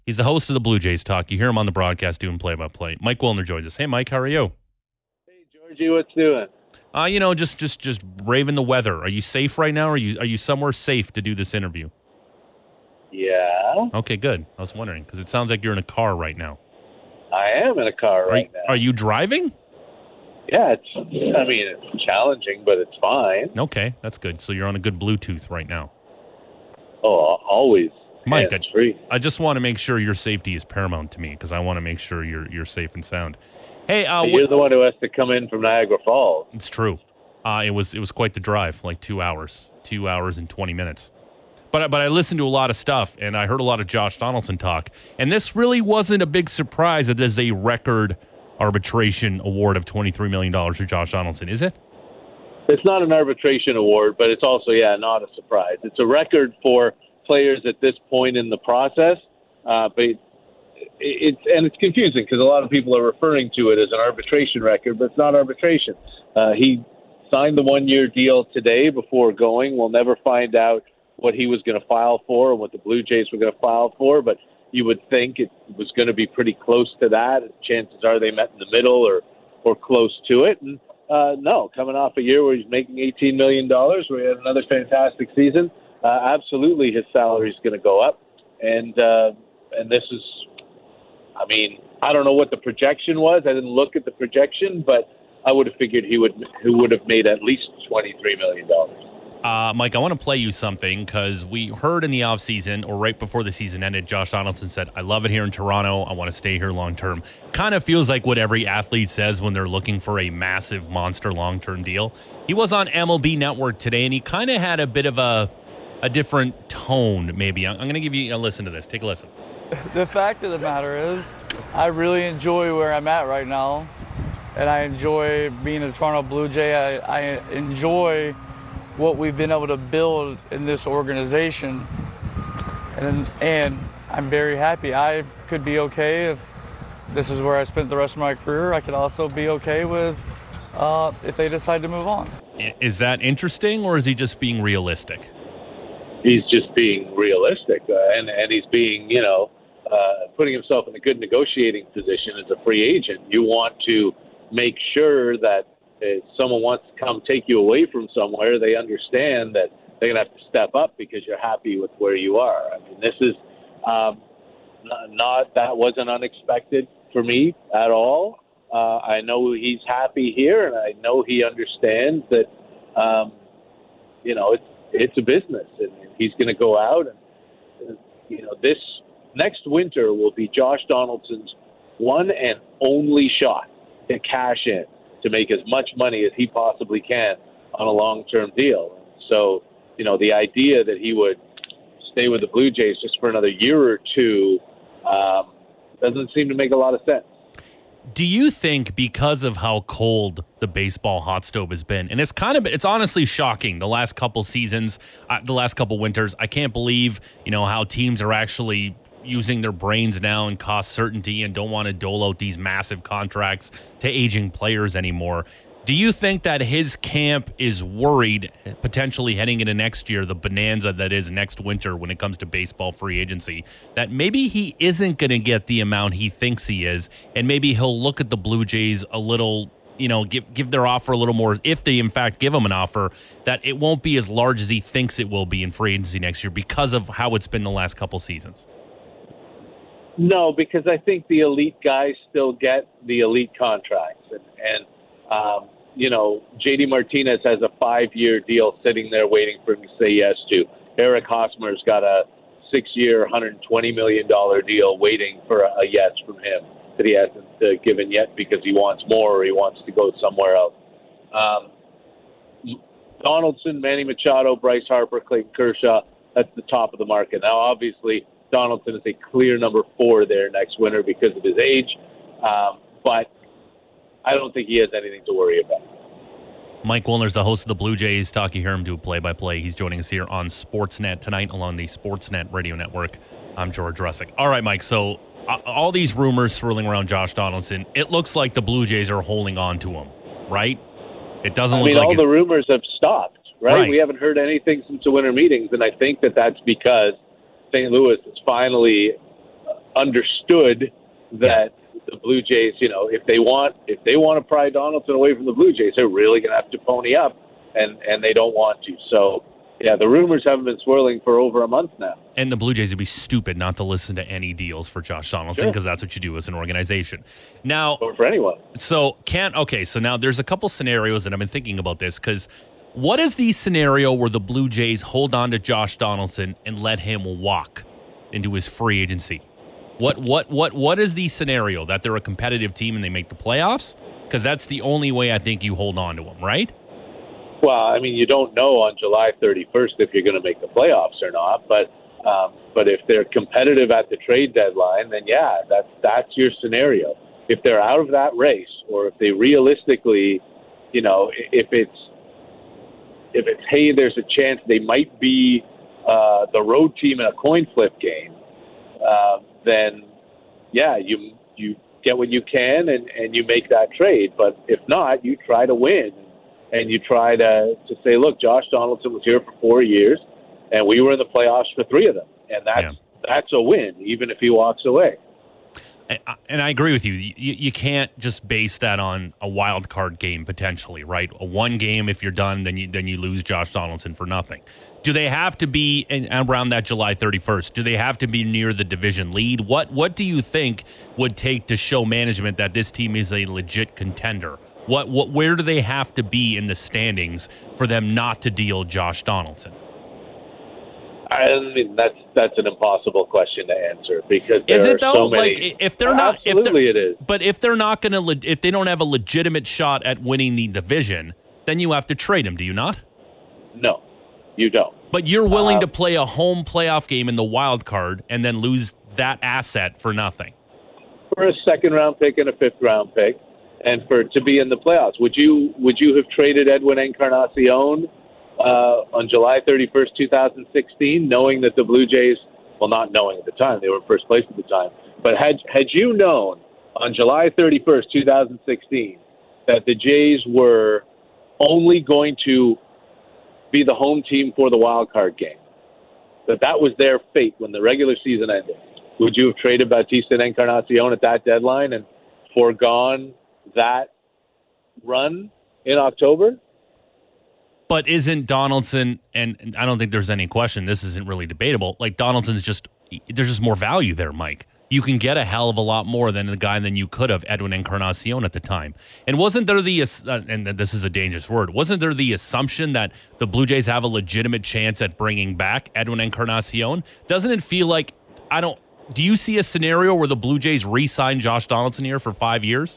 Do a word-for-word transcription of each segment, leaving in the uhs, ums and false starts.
He's the host of the Blue Jays Talk. You hear him on the broadcast doing play-by-play. Mike Wilner joins us. Hey, Mike, how are you? Hey, Georgie, what's doing? Uh, you know, just just just braving the weather. Are you safe right now? Or are you are you somewhere safe to do this interview? Yeah. Okay, good. I was wondering because it sounds like you're in a car right now. I am in a car Are right you, now. Are you driving? Yeah, it's. I mean, it's challenging, but it's fine. Okay, that's good. So you're on a good Bluetooth right now. Oh, always. Mike, I, free. I just want to make sure your safety is paramount to me because I want to make sure you're you're safe and sound. Hey, uh, you're what, the one who has to come in from Niagara Falls. It's true. Uh, it was it was quite the drive, like two hours, two hours and twenty minutes. But but I listened to a lot of stuff and I heard a lot of Josh Donaldson talk, and this really wasn't a big surprise that there's a record arbitration award of twenty-three million dollars for Josh Donaldson, is it? It's not an arbitration award, but it's also, yeah, not a surprise. It's a record for players at this point in the process, uh, but it, it's and it's confusing because a lot of people are referring to it as an arbitration record, but it's not arbitration. Uh, he signed the one-year deal today before going. We'll never find out what he was going to file for and what the Blue Jays were going to file for, but you would think it was going to be pretty close to that. Chances are they met in the middle or, or close to it. And uh, no, coming off a year where he's making eighteen million dollars, where he had another fantastic season, uh, absolutely his salary is going to go up. And uh, and this is, I mean, I don't know what the projection was. I didn't look at the projection, but I would have figured he would he would have made at least twenty-three million dollars. Uh, Mike, I want to play you something because we heard in the offseason or right before the season ended, Josh Donaldson said, I love it here in Toronto. I want to stay here long term. Kind of feels like what every athlete says when they're looking for a massive monster long-term deal. He was on M L B Network today, and he kind of had a bit of a a different tone, maybe. I'm, I'm going to give you a listen to this. Take a listen. The fact of the matter is, I really enjoy where I'm at right now, and I enjoy being a Toronto Blue Jay. I, I enjoy what we've been able to build in this organization, and and I'm very happy. I could be okay if this is where I spent the rest of my career. I could also be okay with uh, if they decide to move on. Is that interesting, or is he just being realistic? He's just being realistic, uh, and and he's being, you know, uh, putting himself in a good negotiating position as a free agent. You want to make sure that if someone wants to come take you away from somewhere, they understand that they're going to have to step up because you're happy with where you are. I mean, this is um, not, that wasn't unexpected for me at all. Uh, I know he's happy here, and I know he understands that, um, you know, it's, it's a business, and he's going to go out. And, you know, this next winter will be Josh Donaldson's one and only shot to cash in, to make as much money as he possibly can on a long-term deal. So, you know, the idea that he would stay with the Blue Jays just for another year or two um, doesn't seem to make a lot of sense. Do you think because of how cold the baseball hot stove has been, and it's kind of, it's honestly shocking the last couple seasons, uh, the last couple winters, I can't believe, you know, how teams are actually using their brains now and cost certainty and don't want to dole out these massive contracts to aging players anymore. Do you think that his camp is worried potentially heading into next year, the bonanza that is next winter when it comes to baseball free agency, that maybe he isn't going to get the amount he thinks he is, and maybe he'll look at the Blue Jays a little, you know, give give their offer a little more, if they in fact give him an offer, that it won't be as large as he thinks it will be in free agency next year because of how it's been the last couple seasons? No, because I think the elite guys still get the elite contracts. And, and um, you know, J D Martinez has a five-year deal sitting there waiting for him to say yes to. Eric Hosmer's got a six-year, one hundred twenty million dollars deal waiting for a, a yes from him that he hasn't uh, given yet because he wants more or he wants to go somewhere else. Um, Donaldson, Manny Machado, Bryce Harper, Clayton Kershaw, that's the top of the market. Now, obviously, Donaldson is a clear number four there next winter because of his age, um, but I don't think he has anything to worry about. Mike Wilner's the host of the Blue Jays Talk. You hear him do play-by-play. He's joining us here on Sportsnet tonight along the Sportsnet radio network. I'm George Russick. All right, Mike, so uh, all these rumors swirling around Josh Donaldson, it looks like the Blue Jays are holding on to him, right? It doesn't I look mean, like all it's... the rumors have stopped, right? right? We haven't heard anything since the winter meetings, and I think that that's because Saint Louis is finally understood that the Blue Jays, you know, if they want if they want to pry Donaldson away from the Blue Jays, they're really going to have to pony up, and, and they don't want to. So, yeah, the rumors haven't been swirling for over a month now. And the Blue Jays would be stupid not to listen to any deals for Josh Donaldson, because Sure. that's what you do as an organization. Now, Or for anyone. So can't okay. So now there's a couple scenarios that I've been thinking about this, because what is the scenario where the Blue Jays hold on to Josh Donaldson and let him walk into his free agency? What what what what is the scenario that they're a competitive team and they make the playoffs? Because that's the only way I think you hold on to him, right? Well, I mean, you don't know on July thirty-first if you're going to make the playoffs or not, but um, but if they're competitive at the trade deadline, then yeah, that's that's your scenario. If they're out of that race, or if they realistically, you know, if it's if it's hey, there's a chance they might be uh, the road team in a coin flip game, uh, then yeah, you you get what you can and, and you make that trade. But if not, you try to win. And you try to, to say, look, Josh Donaldson was here for four years, and we were in the playoffs for three of them. And that's Yeah. that's a win, even if he walks away. And I agree with you. you. You can't just base that on a wild card game potentially, right? A one game, if you're done, then you then you lose Josh Donaldson for nothing. Do they have to be in, around that July thirty-first? Do they have to be near the division lead? What What do you think would take to show management that this team is a legit contender? What What Where do they have to be in the standings for them not to deal Josh Donaldson? I mean, that's that's an impossible question to answer, because there Is it are though? so many. Like if they're not, if Absolutely, they're, it is. But if they're not going to, if they don't have a legitimate shot at winning the division, then you have to trade him. Do you not? No, you don't. But you're willing Um, to play a home playoff game in the wild card and then lose that asset for nothing. For a second round pick and a fifth round pick, and for to be in the playoffs, would you would you have traded Edwin Encarnacion uh, on July thirty-first, twenty sixteen, knowing that the Blue Jays, well, not knowing at the time, they were in first place at the time, but had had you known on July thirty-first, twenty sixteen, that the Jays were only going to be the home team for the wild card game, that that was their fate when the regular season ended, would you have traded Bautista and Encarnacion at that deadline and foregone that run in October? But isn't Donaldson, and, and I don't think there's any question, this isn't really debatable, like Donaldson's just, there's just more value there, Mike. You can get a hell of a lot more than the guy than you could have, Edwin Encarnacion, at the time. And wasn't there the, uh, and this is a dangerous word, wasn't there the assumption that the Blue Jays have a legitimate chance at bringing back Edwin Encarnacion? Doesn't it feel like, I don't, do you see a scenario where the Blue Jays re-sign Josh Donaldson here for five years?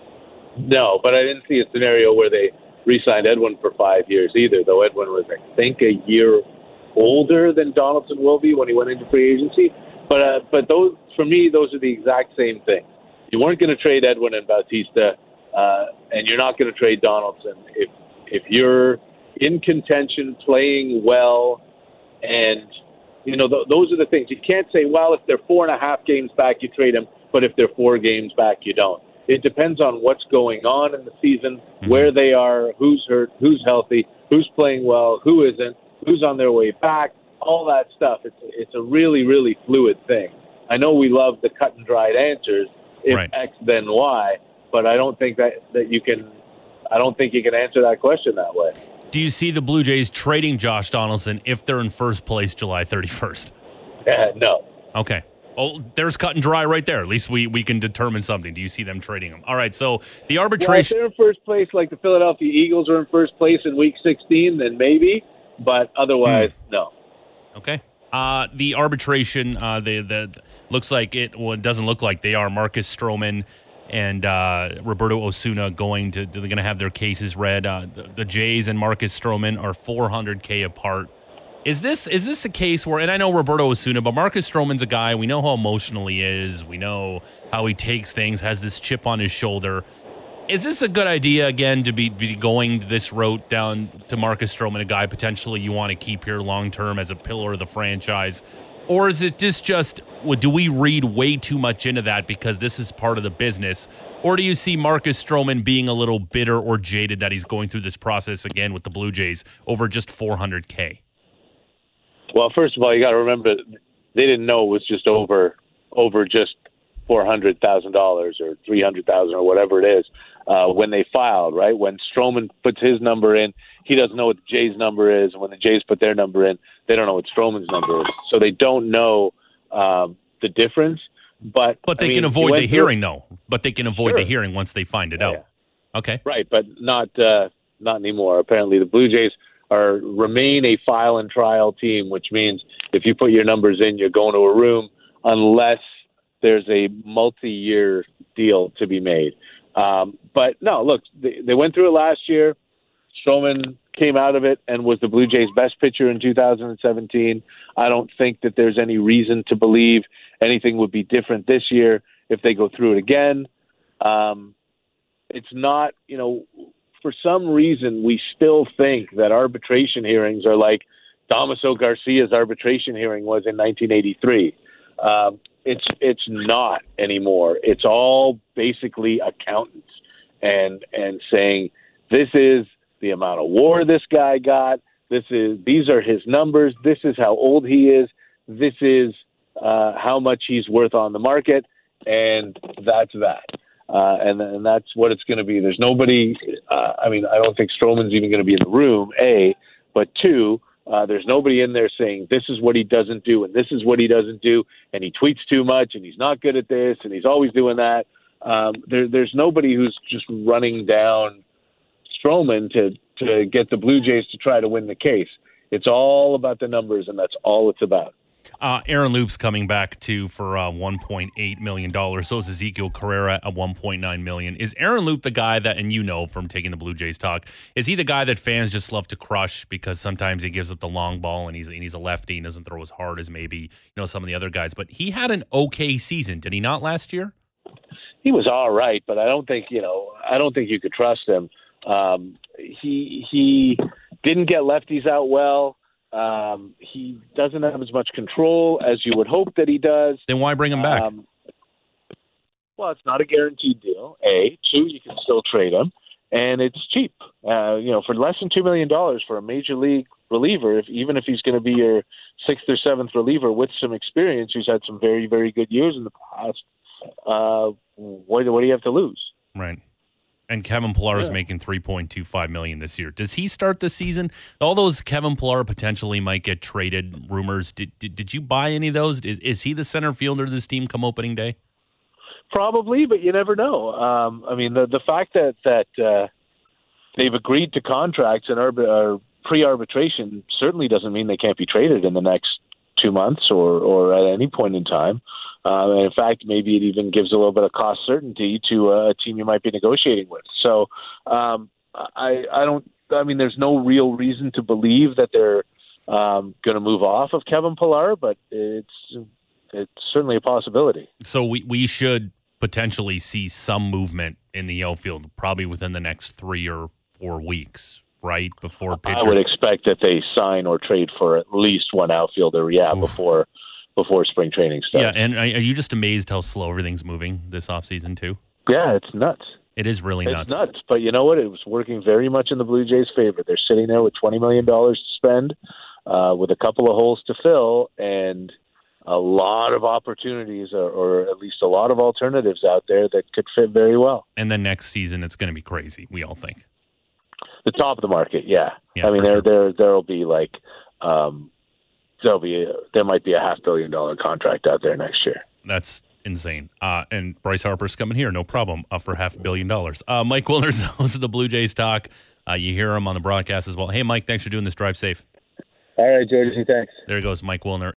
No, but I didn't see a scenario where they re-signed Edwin for five years either, though Edwin was, I think, a year older than Donaldson will be when he went into free agency. But uh, but those, for me, those are the exact same thing. You weren't going to trade Edwin and Bautista, uh, and you're not going to trade Donaldson if if you're in contention, playing well, and you know th- those are the things. You can't say, well, if they're four and a half games back, you trade him, but if they're four games back, you don't. It depends on what's going on in the season, mm-hmm. where they are, who's hurt, who's healthy, who's playing well, who isn't, who's on their way back, all that stuff. It's it's a really, really fluid thing. I know we love the cut and dried answers, if right. X then Y, but I don't think that, that you can I don't think you can answer that question that way. Do you see the Blue Jays trading Josh Donaldson if they're in first place July thirty-first? Uh, no. Okay. Oh, there's cut and dry right there. At least we, we can determine something. Do you see them trading him? All right, so the arbitration... Well, if they're in first place like the Philadelphia Eagles are in first place in week sixteen, then maybe, but otherwise, hmm. no. Okay. Uh, the arbitration, uh, the, the looks like it, well, it doesn't look like they are. Marcus Stroman and uh, Roberto Osuna going to, they're going to have their cases read. Uh, the, the Jays and Marcus Stroman are four hundred K apart. Is this is this a case where, and I know Roberto Osuna, but Marcus Stroman's a guy, we know how emotional he is. We know how he takes things, has this chip on his shoulder. Is this a good idea, again, to be, be going this route down to Marcus Stroman, a guy potentially you want to keep here long-term as a pillar of the franchise? Or is it just, just do we read way too much into that because this is part of the business? Or do you see Marcus Stroman being a little bitter or jaded that he's going through this process again with the Blue Jays over just four hundred K? Well, first of all, you got to remember they didn't know it was just over over just four hundred thousand dollars or three hundred thousand dollars or whatever it is uh, when they filed, right? When Stroman puts his number in, he doesn't know what the Jays number is. And when the Jays put their number in, they don't know what Stroman's number is. So they don't know um, the difference. But but they I mean, can avoid the hearing, through, though. But they can avoid sure. the hearing once they find it yeah, out. Yeah. Okay. Right, but not uh, not anymore. Apparently the Blue Jays are remain a file and trial team, which means if you put your numbers in, you're going to a room unless there's a multi-year deal to be made. Um, but no, look, they, they went through it last year. Stroman came out of it and was the Blue Jays' best pitcher in two thousand seventeen. I don't think that there's any reason to believe anything would be different this year if they go through it again. Um, it's not, you know, for some reason we still think that arbitration hearings are like Damaso Garcia's arbitration hearing was in nineteen eighty-three. Um, it's it's not anymore. It's all basically accountants and and saying this is the amount of war this guy got. This is these are his numbers. This is how old he is. This is uh, how much he's worth on the market, and that's that. Uh, and and that's what it's going to be. There's nobody. Uh, I mean, I don't think Stroman's even going to be in the room. A, but two, uh, there's nobody in there saying this is what he doesn't do and this is what he doesn't do, and he tweets too much and he's not good at this and he's always doing that. Um, there, there's nobody who's just running down Stroman to to get the Blue Jays to try to win the case. It's all about the numbers, and that's all it's about. Uh, Aaron Loop's coming back too for uh, one point eight million dollars. So is Ezekiel Carrera at one point nine million dollars. Is Aaron Loop the guy that, and you know from taking the Blue Jays talk, is he the guy that fans just love to crush because sometimes he gives up the long ball and he's and he's a lefty and doesn't throw as hard as maybe you know some of the other guys? But he had an okay season, did he not last year? He was all right, but I don't think you know. I don't think you could trust him. Um, he he didn't get lefties out well. Um, he doesn't have as much control as you would hope that he does. Then why bring him back? Um, well, it's not a guaranteed deal. A, two, you can still trade him, and it's cheap. Uh, you know, for less than two million dollars for a major league reliever, if, even if he's going to be your sixth or seventh reliever with some experience, who's had some very, very good years in the past, uh, what, what do you have to lose? Right. And Kevin Pillar is yeah. making three point two five million dollars this year. Does he start the season? All those Kevin Pillar potentially might get traded rumors. Did, did did you buy any of those? Is is he the center fielder of this team come opening day? Probably, but you never know. Um, I mean, the the fact that that uh, they've agreed to contracts and are pre-arbitration certainly doesn't mean they can't be traded in the next two months or or at any point in time. Um, and in fact, maybe it even gives a little bit of cost certainty to a team you might be negotiating with. So um, I, I don't. I mean, there's no real reason to believe that they're um, going to move off of Kevin Pillar, but it's it's certainly a possibility. So we we should potentially see some movement in the outfield, probably within the next three or four weeks, right? Before pitchers. I would expect that they sign or trade for at least one outfielder. Yeah, Oof. before. before spring training starts. Yeah, and are you just amazed how slow everything's moving this offseason too? Yeah, it's nuts. It is really it's nuts. It's nuts, but you know what? It was working very much in the Blue Jays' favor. They're sitting there with twenty million dollars to spend, uh, with a couple of holes to fill, and a lot of opportunities, or, or at least a lot of alternatives out there that could fit very well. And then next season, it's going to be crazy, we all think. The top of the market, yeah. yeah I mean, there sure. there there will be like um, – There'll be a, there might be a half billion dollar contract out there next year. That's insane. Uh, and Bryce Harper's coming here, no problem, uh, for half a billion dollars. Uh, Mike Wilner's the host of the Blue Jays Talk. Uh, you hear him on the broadcast as well. Hey, Mike, thanks for doing this. Drive safe. All right, George. Thanks. There goes Mike Wilner.